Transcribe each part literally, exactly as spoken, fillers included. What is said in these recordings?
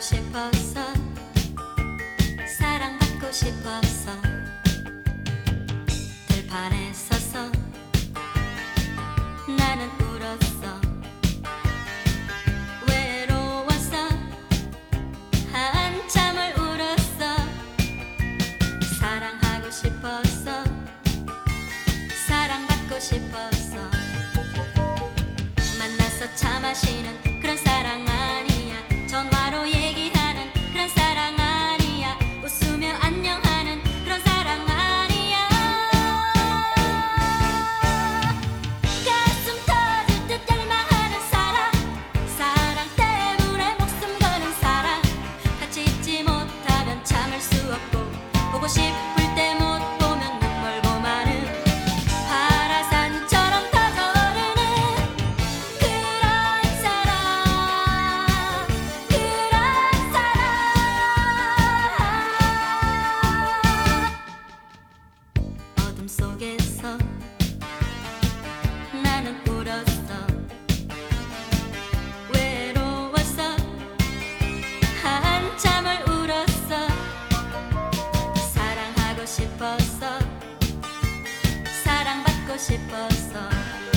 싶었어. 사랑받고 싶었어. 들판에 서서 나는 울었어. 외로워서 한참을 울었어. 사랑하고 싶었어. 사랑받고 싶었어. 만나서 차 마시는 그런 사랑 아니야. 전화로 얘기하는 그런 사랑 아니야. 웃으며 안녕하는 그런 사랑 아니야. 가슴 터질 듯 열망하는 사랑. 사랑 때문에 목숨 거는 사랑. 같이 있지 못하면 참을 수 없고 보고 싶을 때 못 보면 눈물 고마는 화라산처럼 터져오르는 그런 사랑. 그런 사랑. 어둠 속에서 나는 울었어. 외로워서 한참을 울었어. 사랑하고 싶었어. 사랑받고 싶었어.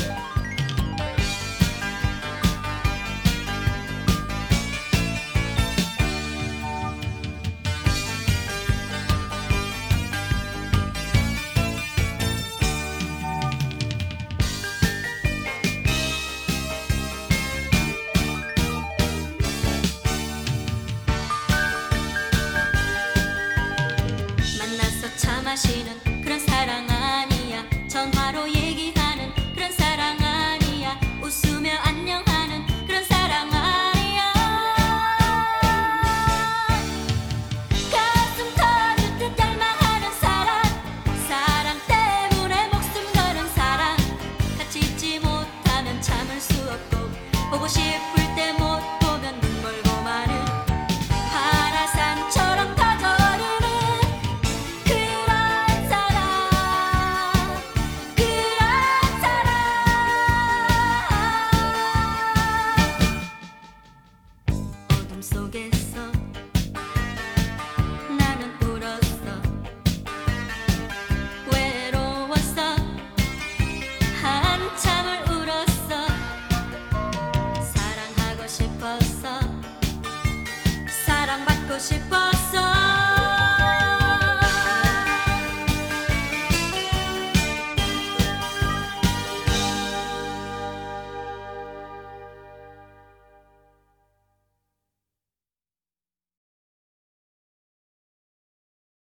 만나서 차 마시는 그런 사랑 아니야. 전화로 얘기하는 그런 사랑 아니야. 웃으며 안녕하는 그런 사랑 아니야. 가슴 터질 듯 열망하는 사랑. 사랑 때문에 목숨 거는 사랑. 같이 있지 못하면 참을 수 없고 보고 싶을 때 못 보면 눈물 고마는 화라산처럼 터져오르는 그런 사랑. 그런 사랑. 어둠 속에서 나는 울었어. 외로워서 한참을 울었어. 사랑하고 싶었어. 사랑받고 싶었어.